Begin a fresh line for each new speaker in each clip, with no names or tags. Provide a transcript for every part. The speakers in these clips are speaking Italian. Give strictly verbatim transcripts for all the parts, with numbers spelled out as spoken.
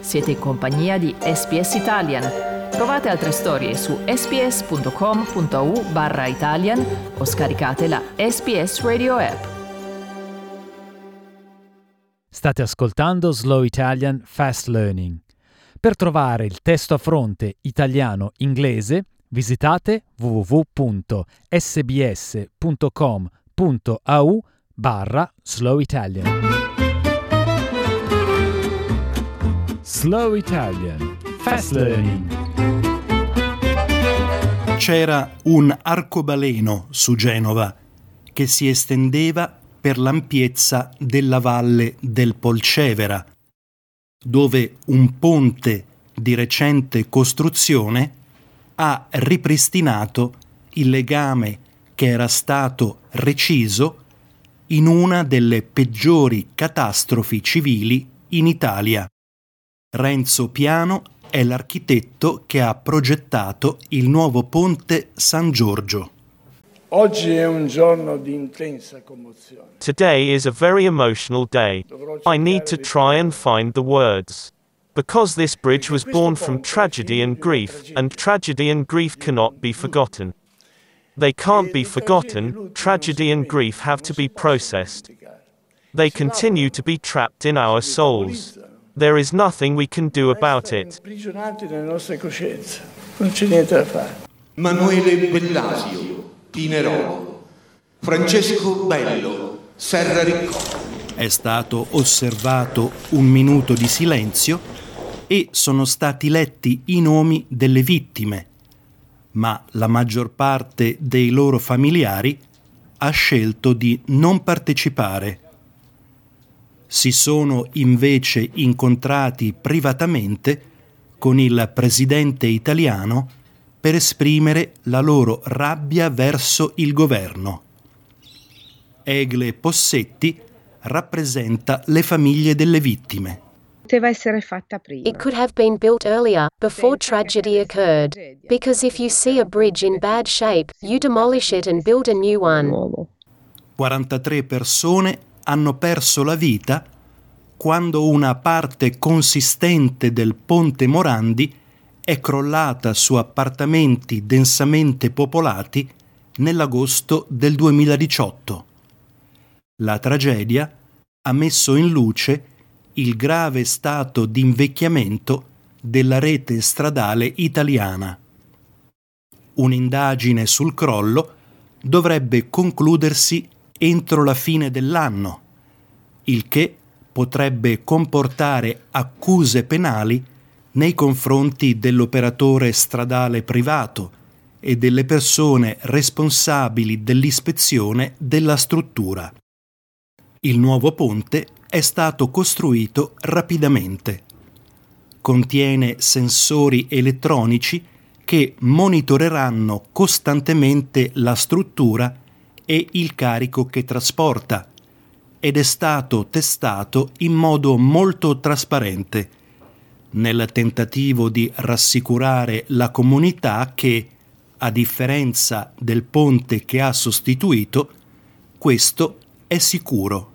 Siete in compagnia di S B S Italian. Trovate altre storie su sbs.com.au barra Italian o scaricate la S B S Radio app.
State ascoltando Slow Italian Fast Learning. Per trovare il testo a fronte italiano-inglese, visitate w w w punto s b s punto com punto a u barra Slow Italian. Slow Italian Fast Learning.
C'era un arcobaleno su Genova che si estendeva per l'ampiezza della valle del Polcevera, dove un ponte di recente costruzione ha ripristinato il legame che era stato reciso in una delle peggiori catastrofi civili in Italia. Renzo Piano è l'architetto che ha progettato il nuovo ponte San Giorgio.
Oggi è un giorno di intensa commozione.
Today is a very emotional day. I need to try and find the words. Because this bridge was born from tragedy and grief, and tragedy and grief cannot be forgotten. They can't be forgotten, tragedy and grief have to be processed. They continue to be trapped in our souls. There is nothing we can do about it.
Imprigionati nelle nostre coscienze. Non c'è niente da fare.
Manuele Bellasio, Pinerolo, Francesco Bello, Serra Riccò.
È stato osservato un minuto di silenzio e sono stati letti i nomi delle vittime, ma la maggior parte dei loro familiari ha scelto di non partecipare. Si sono invece incontrati privatamente con il presidente italiano per esprimere la loro rabbia verso il governo. Egle Possetti rappresenta le famiglie delle vittime.
Poteva essere fatta prima.
It could have been built earlier, before tragedy occurred. Because if you see a bridge in bad shape, you demolish it and build a new one.
quarantatré persone hanno perso la vita quando una parte consistente del ponte Morandi è crollata su appartamenti densamente popolati nell'agosto del duemiladiciotto. La tragedia ha messo in luce il grave stato di invecchiamento della rete stradale italiana. Un'indagine sul crollo dovrebbe concludersi entro la fine dell'anno, il che potrebbe comportare accuse penali nei confronti dell'operatore stradale privato e delle persone responsabili dell'ispezione della struttura. Il nuovo ponte è stato costruito rapidamente. Contiene sensori elettronici che monitoreranno costantemente la struttura e il carico che trasporta, ed è stato testato in modo molto trasparente, nel tentativo di rassicurare la comunità che, a differenza del ponte che ha sostituito, questo è sicuro.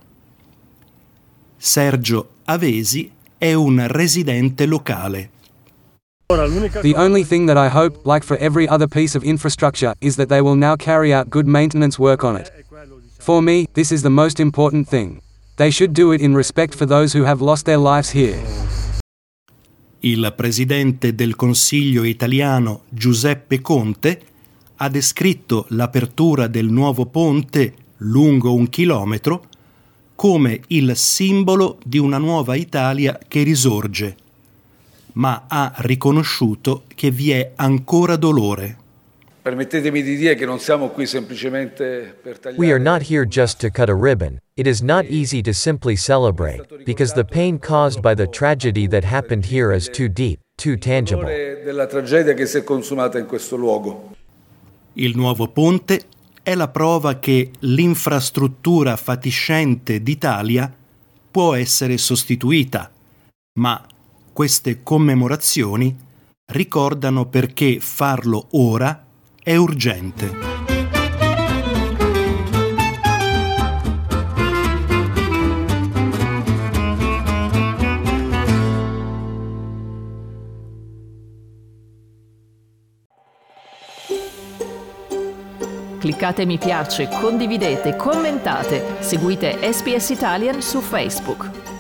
Sergio Avesi è un residente locale.
The only thing that I hope, like for every other piece of infrastructure, is that they will now carry out good maintenance work on it. For me, this is the most important thing. They should do it in respect for those who have lost their lives here.
Il presidente del Consiglio italiano Giuseppe Conte ha descritto l'apertura del nuovo ponte lungo un chilometro come il simbolo di una nuova Italia che risorge, ma ha riconosciuto che vi è ancora dolore.
Permettetemi di dire che non siamo qui semplicemente per tagliare.
We are not here just to cut a ribbon. It is not easy to simply celebrate, because the pain caused by the tragedy that happened here is too deep, too tangible.
Della tragedia che si è consumata in questo luogo.
Il nuovo ponte è la prova che l'infrastruttura fatiscente d'Italia può essere sostituita, ma queste commemorazioni ricordano perché farlo ora è urgente.
cliccate mi piace, condividete, commentate, seguite S B S Italian su Facebook.